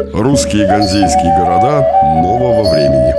Русские ганзейские города нового времени.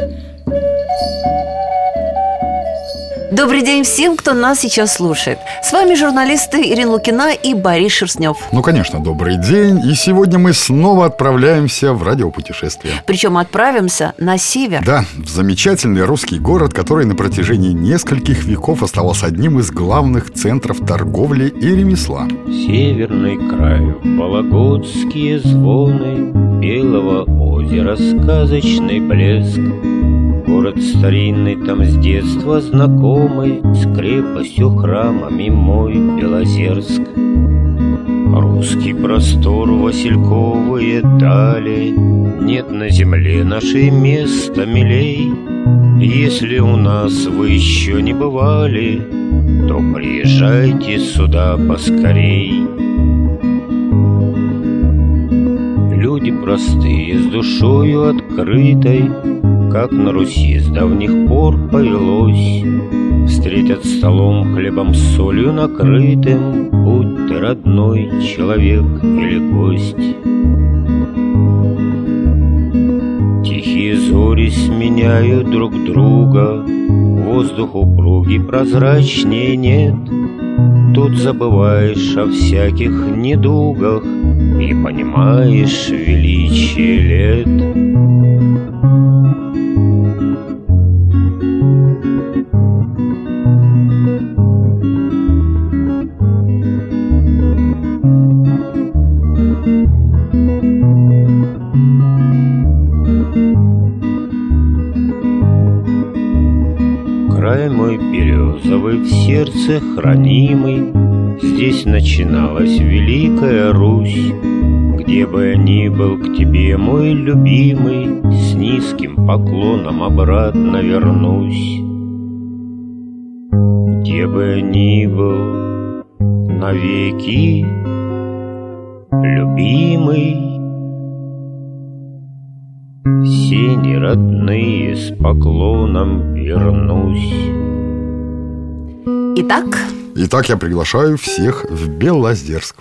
Добрый день всем, кто нас сейчас слушает. С вами журналисты Ирина Лукина и Борис Шерстнев. Ну, конечно, добрый день. И сегодня мы снова отправляемся в радиопутешествие. Причем отправимся на север. Да, в замечательный русский город, который на протяжении нескольких веков оставался одним из главных центров торговли и ремесла. Северный край, вологодские звоны, Белого озера сказочный блеск. Город старинный, там с детства знакомый, с крепостью, храмами мой Белозерск. Русский простор, васильковые дали, нет на земле нашей места милей. Если у нас вы еще не бывали, то приезжайте сюда поскорей. Люди простые, с душою открытой, как на Руси с давних пор повелось. Встретят столом, хлебом с солью накрытым, будь ты родной человек или гость. Тихие зори сменяют друг друга, воздух упругий, прозрачнее нет. Тут забываешь о всяких недугах и понимаешь величие лет. Край мой березовый, в сердце хранимый, здесь начиналась Великая Русь. Где бы я ни был, к тебе, мой любимый, с низким поклоном обратно вернусь. Где бы я ни был, навеки любимый, все неродные с поклоном вернусь. Итак, я приглашаю всех в Белозерск.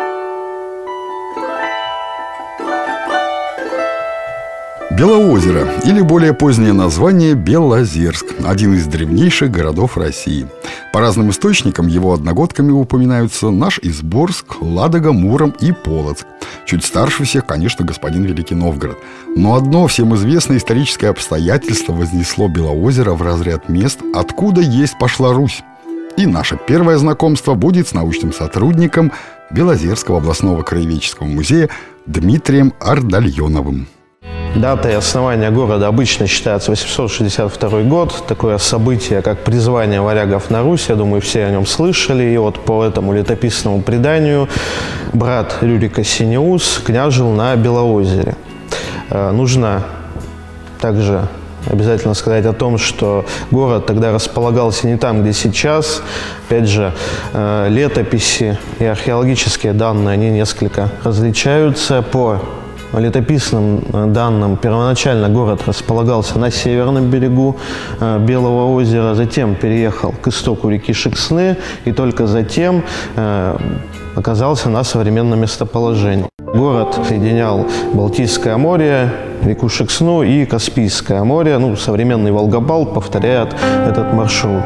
Белоозеро, или более позднее название Белозерск, один из древнейших городов России. По разным источникам его одногодками упоминаются наш Изборск, Ладога, Муром и Полоцк. Чуть старше всех, конечно, господин Великий Новгород. Но одно всем известное историческое обстоятельство вознесло Белоозеро в разряд мест, откуда есть пошла Русь. И наше первое знакомство будет с научным сотрудником Белозерского областного краеведческого музея Дмитрием Ардальоновым. Датой основания города обычно считается 862 год. Такое событие, как призвание варягов на Русь, я думаю, все о нем слышали. И вот по этому летописному преданию брат Рюрика Синеус княжил на Белоозере. Нужно также обязательно сказать о том, что город тогда располагался не там, где сейчас. Опять же, летописи и археологические данные, они несколько различаются. По летописным данным, первоначально город располагался на северном берегу Белого озера, затем переехал к истоку реки Шексны и только затем оказался на современном местоположении. Город соединял Балтийское море, реку Шексну и Каспийское море. Современный Волгобал повторяет этот маршрут.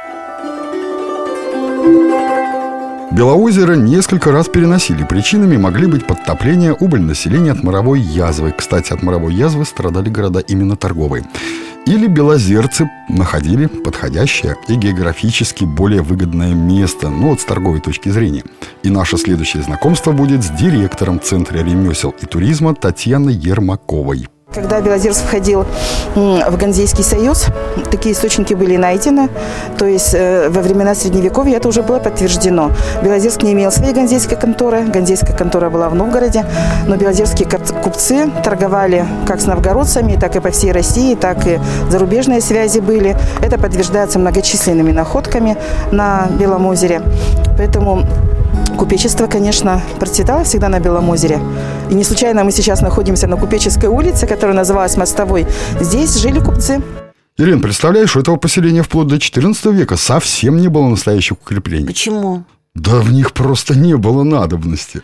Белоозеро несколько раз переносили. Причинами могли быть подтопление, убыль населения от моровой язвы. Кстати, от моровой язвы страдали города именно торговые. Или белозерцы находили подходящее и географически более выгодное место, с торговой точки зрения. И наше следующее знакомство будет с директором Центра ремесел и туризма Татьяной Ермаковой. Когда Белозерск входил в Ганзейский союз, такие источники были найдены. То есть во времена Средневековья это уже было подтверждено. Белозерск не имел своей ганзейской конторы. Ганзейская контора была в Новгороде. Но белозерские купцы торговали как с новгородцами, так и по всей России, так и зарубежные связи были. Это подтверждается многочисленными находками на Белом озере. Поэтому купечество, конечно, процветало всегда на Белом озере. И не случайно мы сейчас находимся на Купеческой улице, которая называлась Мостовой. Здесь жили купцы. Ирин, представляешь, у этого поселения вплоть до XIV века совсем не было настоящих укреплений. Почему? Да в них просто не было надобности.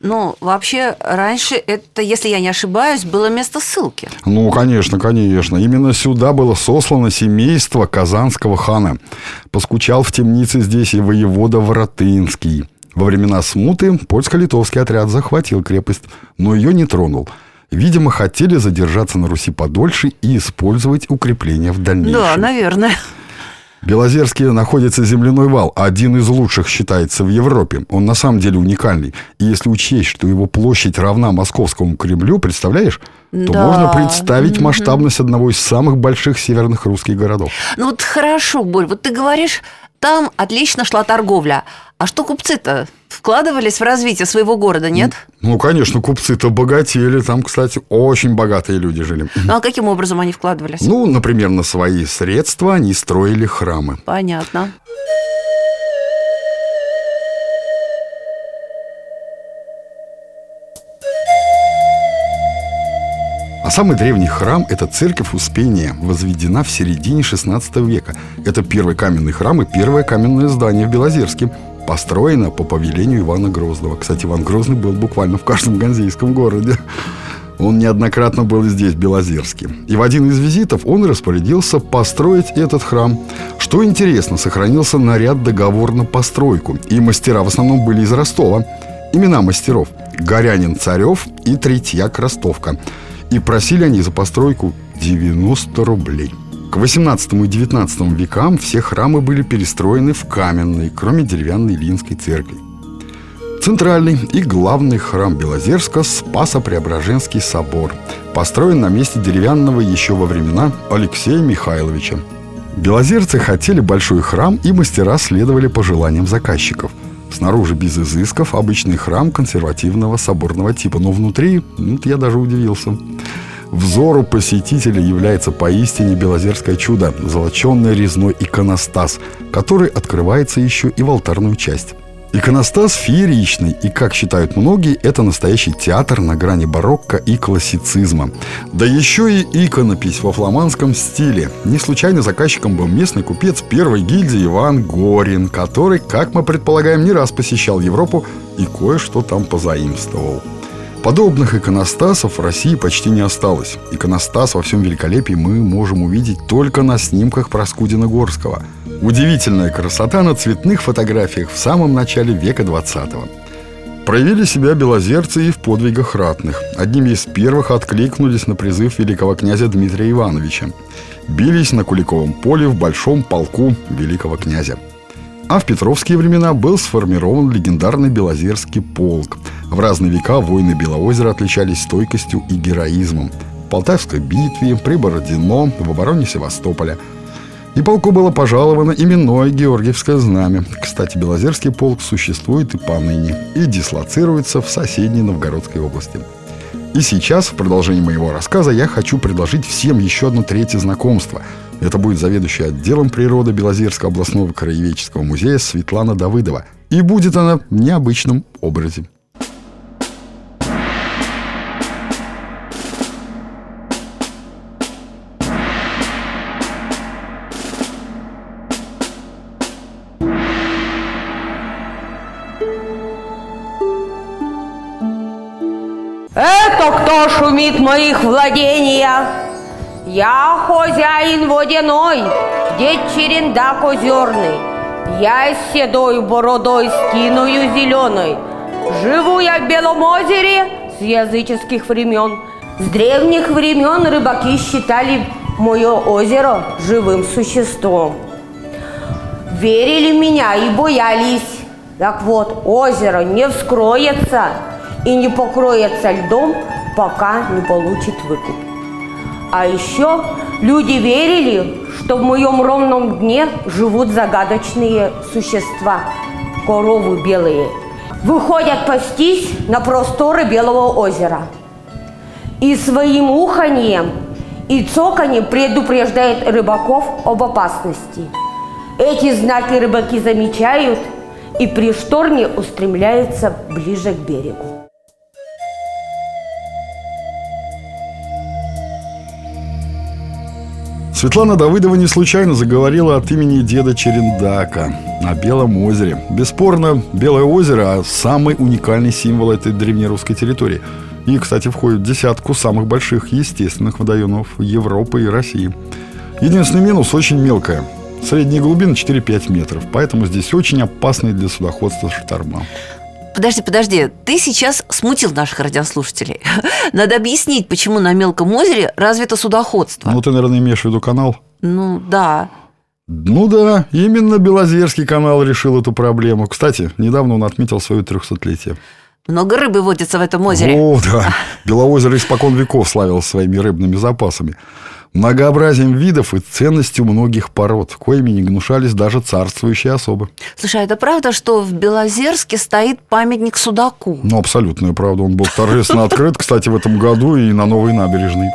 Ну, вообще, раньше это, если я не ошибаюсь, было место ссылки. Ну, конечно, конечно. Именно сюда было сослано семейство казанского хана. Поскучал в темнице здесь и воевода Воротынский. Во времена смуты польско-литовский отряд захватил крепость, но ее не тронул. Видимо, хотели задержаться на Руси подольше и использовать укрепления в дальнейшем. Да, наверное. В Белозерске находится земляной вал, один из лучших считается в Европе. Он на самом деле уникальный. И если учесть, что его площадь равна Московскому Кремлю, представляешь, то Да. можно представить масштабность одного из самых больших северных русских городов. Ну вот хорошо, Борь, вот ты говоришь, там отлично шла торговля. А что купцы-то вкладывались в развитие своего города, нет? Ну, конечно, купцы-то богатели. Там, кстати, очень богатые люди жили. Ну а каким образом они вкладывались? Ну, например, на свои средства они строили храмы. Понятно. А самый древний храм – это церковь Успения, возведена в середине XVI века. Это первый каменный храм и первое каменное здание в Белозерске. Построено по повелению Ивана Грозного. Кстати, Иван Грозный был буквально в каждом ганзейском городе. Он неоднократно был здесь, в Белозерске. И в один из визитов он распорядился построить этот храм. Что интересно, сохранился наряд договор на постройку. И мастера в основном были из Ростова. Имена мастеров – Горянин Царев и Третьяк Ростовка. И просили они за постройку 90 рублей. К 18 и 19 векам все храмы были перестроены в каменные, кроме деревянной Ильинской церкви. Центральный и главный храм Белозерска – Спасо-Преображенский собор, построен на месте деревянного еще во времена Алексея Михайловича. Белозерцы хотели большой храм, и мастера следовали пожеланиям заказчиков. Снаружи без изысков, обычный храм консервативного соборного типа, но внутри, я даже удивился. Взору посетителя является поистине белозерское чудо – золоченый резной иконостас, который открывается еще и в алтарную часть. Иконостас фееричный, и, как считают многие, это настоящий театр на грани барокко и классицизма. Да еще и иконопись во фламандском стиле. Не случайно заказчиком был местный купец первой гильдии Иван Горин, который, как мы предполагаем, не раз посещал Европу и кое-что там позаимствовал. Подобных иконостасов в России почти не осталось. Иконостас во всем великолепии мы можем увидеть только на снимках Проскудина-Горского. Удивительная красота на цветных фотографиях в самом начале века 20-го. Проявили себя белозерцы и в подвигах ратных. Одними из первых откликнулись на призыв великого князя Дмитрия Ивановича. Бились на Куликовом поле в большом полку великого князя. А в петровские времена был сформирован легендарный Белозерский полк. В разные века воины Белоозера отличались стойкостью и героизмом. В Полтавской битве, при Бородино, в обороне Севастополя. И полку было пожаловано именное Георгиевское знамя. Кстати, Белозерский полк существует и поныне, и дислоцируется в соседней Новгородской области. И сейчас, в продолжении моего рассказа, я хочу предложить всем еще одно третье знакомство. Это будет заведующая отделом природы Белозерского областного краеведческого музея Светлана Давыдова. И будет она в необычном образе. Это кто шумит в моих владениях? Я хозяин водяной, дед Черендак озерный. Я с седой бородой, скиною зеленой. Живу я в Белом озере с языческих времен. С древних времен рыбаки считали мое озеро живым существом. Верили в меня и боялись. Так вот, озеро не вскроется и не покроется льдом, пока не получит выкуп. А еще люди верили, что в моем ровном дне живут загадочные существа, коровы белые. Выходят пастись на просторы Белого озера. И своим уханьем и цоканьем предупреждает рыбаков об опасности. Эти знаки рыбаки замечают и при шторме устремляются ближе к берегу. Светлана Давыдова не случайно заговорила от имени деда Черендака о Белом озере. Бесспорно, Белое озеро – самый уникальный символ этой древнерусской территории. И, кстати, входит в десятку самых больших естественных водоемов Европы и России. Единственный минус – очень мелкая. Средняя глубина 4-5 метров. Поэтому здесь очень опасный для судоходства шторма. Подожди, ты сейчас смутил наших радиослушателей. Надо объяснить, почему на мелком озере развито судоходство. Ну, ты, наверное, имеешь в виду канал? Ну, да. Ну да, именно Белозерский канал решил эту проблему. Кстати, недавно он отметил свое 300-летие. Много рыбы водится в этом озере. О, да. Белоозеро испокон веков славилось своими рыбными запасами, многообразием видов и ценностью многих пород, коими не гнушались даже царствующие особы. Слушай, а это правда, что в Белозерске стоит памятник судаку? Ну, абсолютная правда. Он был торжественно открыт, кстати, в этом году и на новой набережной.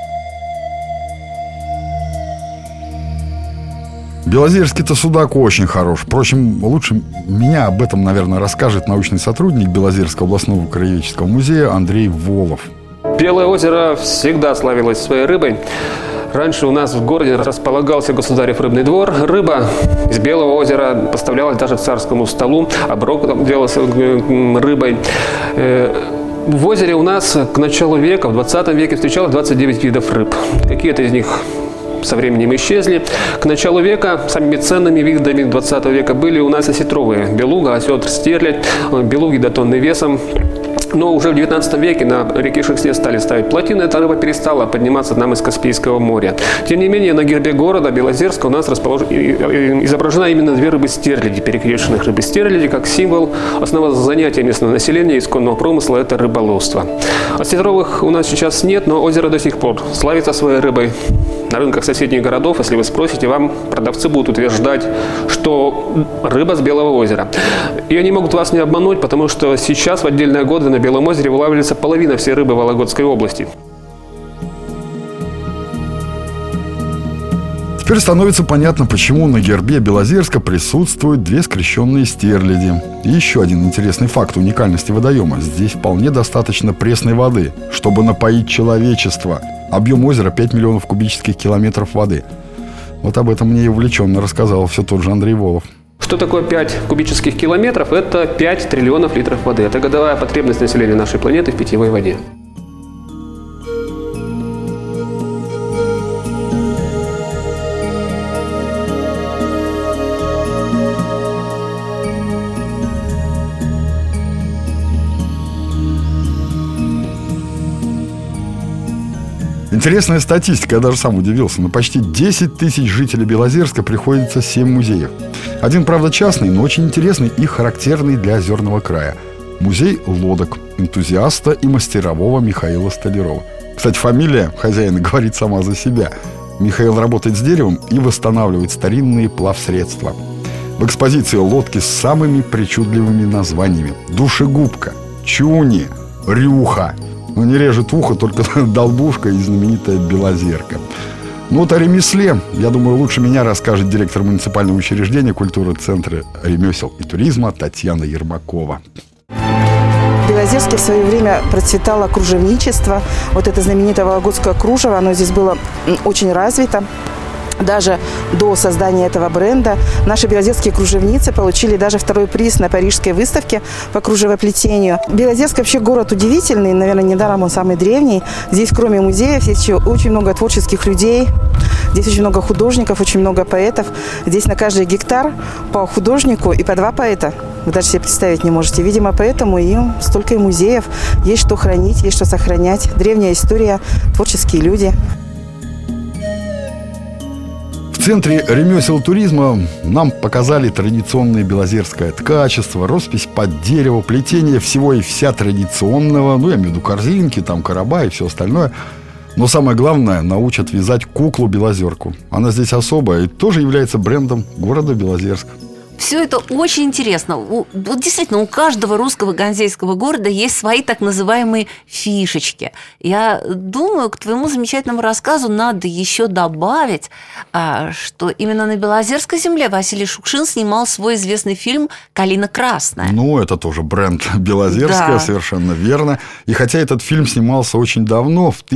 Белозерский-то судак очень хорош. Впрочем, лучше меня об этом, наверное, расскажет научный сотрудник Белозерского областного краеведческого музея Андрей Волов. Белое озеро всегда славилось своей рыбой. Раньше у нас в городе располагался государев рыбный двор. Рыба из Белого озера поставлялась даже к царскому столу. Оброк делался рыбой. В озере у нас к началу века, в 20 веке, встречалось 29 видов рыб. Какие-то из них со временем исчезли. К началу века самыми ценными видами 20 века были у нас осетровые. Белуга, осетр, стерлядь. Белуги до тонны весом. Но уже в 19 веке на реке Шексне стали ставить плотины, эта рыба перестала подниматься нам из Каспийского моря. Тем не менее, на гербе города Белозерска у нас изображена именно две рыбы-стерляди, перекрещенных рыбы-стерляди, как символ основного занятия местного населения исконного промысла – это рыболовство. Осетровых у нас сейчас нет, но озеро до сих пор славится своей рыбой. На рынках соседних городов, если вы спросите, вам продавцы будут утверждать, что рыба с Белого озера. И они могут вас не обмануть, потому что сейчас в отдельные годы на Белом озере вылавливается половина всей рыбы Вологодской области. Теперь становится понятно, почему на гербе Белозерска присутствуют две скрещенные стерляди. И еще один интересный факт уникальности водоема. Здесь вполне достаточно пресной воды, чтобы напоить человечество. Объем озера 5 миллионов кубических километров воды. Вот об этом мне и увлеченно рассказал все тот же Андрей Волов. Что такое 5 кубических километров? Это 5 триллионов литров воды. Это годовая потребность населения нашей планеты в питьевой воде. Интересная статистика, я даже сам удивился. На почти 10 тысяч жителей Белозерска приходится 7 музеев. Один, правда, частный, но очень интересный и характерный для Озерного края. Музей лодок энтузиаста и мастерового Михаила Столярова. Кстати, фамилия хозяина говорит сама за себя. Михаил работает с деревом и восстанавливает старинные плавсредства. В экспозиции лодки с самыми причудливыми названиями: душегубка, чуни, рюха. Но не режет ухо только долбушка и знаменитая Белозерка. Ну вот о ремесле, я думаю, лучше меня расскажет директор муниципального учреждения культуры Центра ремесел и туризма Татьяна Ермакова. В Белозерске в свое время процветало кружевничество. Вот это знаменитое вологодское кружево, оно здесь было очень развито. Даже до создания этого бренда наши белозерские кружевницы получили даже второй приз на Парижской выставке по кружевоплетению. Белозерск вообще город удивительный, наверное, недаром он самый древний. Здесь, кроме музеев, есть еще очень много творческих людей. Здесь очень много художников, очень много поэтов. Здесь на каждый гектар по художнику и по 2 поэта. Вы даже себе представить не можете. Видимо, поэтому и столько и музеев. Есть что хранить, есть что сохранять. Древняя история, творческие люди. В Центре ремесел туризма нам показали традиционное белозерское ткачество, роспись под дерево, плетение всего и вся традиционного. Ну, я имею в виду корзинки, там короба и все остальное. Но самое главное, научат вязать куклу Белозерку. Она здесь особая и тоже является брендом города Белозерск. Все это очень интересно. Вот действительно, у каждого русского ганзейского города есть свои так называемые фишечки. Я думаю, к твоему замечательному рассказу надо еще добавить, что именно на Белозерской земле Василий Шукшин снимал свой известный фильм «Калина красная». Ну, это тоже бренд Белозерская, да. Совершенно верно. И хотя этот фильм снимался очень давно, в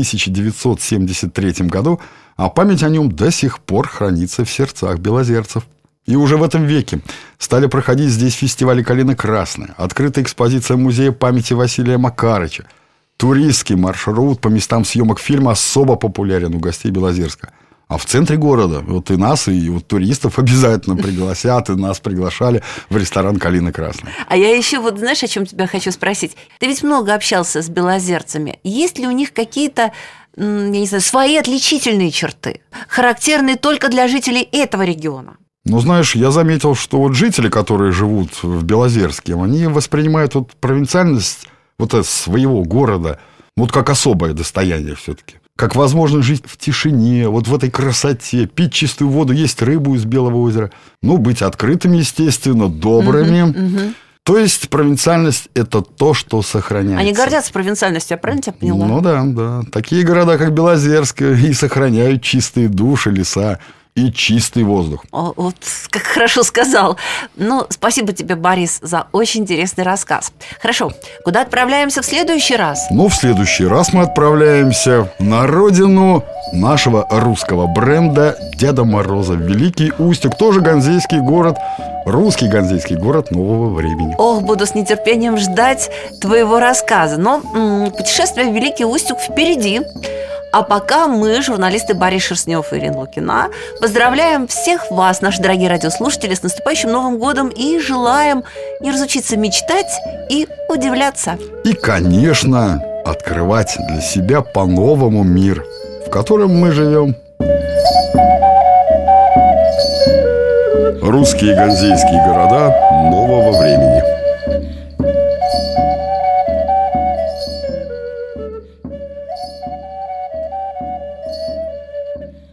1973 году, а память о нем до сих пор хранится в сердцах белозерцев. И уже в этом веке стали проходить здесь фестивали «Калина красная», открыта экспозиция Музея памяти Василия Макарыча. Туристский маршрут по местам съемок фильма особо популярен у гостей Белозерска. А в центре города вот и нас, и вот туристов обязательно пригласят, и нас приглашали в ресторан «Калина красная». А я еще вот знаешь, о чем тебя хочу спросить? Ты ведь много общался с белозерцами. Есть ли у них какие-то, я не знаю, свои отличительные черты, характерные только для жителей этого региона? Ну, знаешь, я заметил, что вот жители, которые живут в Белозерске, они воспринимают вот провинциальность вот своего города вот как особое достояние все-таки. Как возможность жить в тишине, вот в этой красоте, пить чистую воду, есть рыбу из Белого озера. Ну, быть открытыми, естественно, добрыми. То есть провинциальность – это то, что сохраняется. Они гордятся провинциальностью, я правильно тебя поняла? Ну да. Такие города, как Белозерск, и сохраняют чистые души, леса и чистый воздух. О, вот как хорошо сказал. Ну, спасибо тебе, Борис, за очень интересный рассказ. Хорошо, куда отправляемся в следующий раз? Ну, в следующий раз мы отправляемся на родину нашего русского бренда Деда Мороза. Великий Устюг, тоже ганзейский город, русский ганзейский город нового времени. Ох, буду с нетерпением ждать твоего рассказа. Но путешествие в Великий Устюг впереди. А пока мы, журналисты Борис Шерстнев и Ирина Лукина, поздравляем всех вас, наши дорогие радиослушатели, с наступающим Новым годом и желаем не разучиться мечтать и удивляться. И, конечно, открывать для себя по-новому мир, в котором мы живем. Русские ганзейские города нового времени.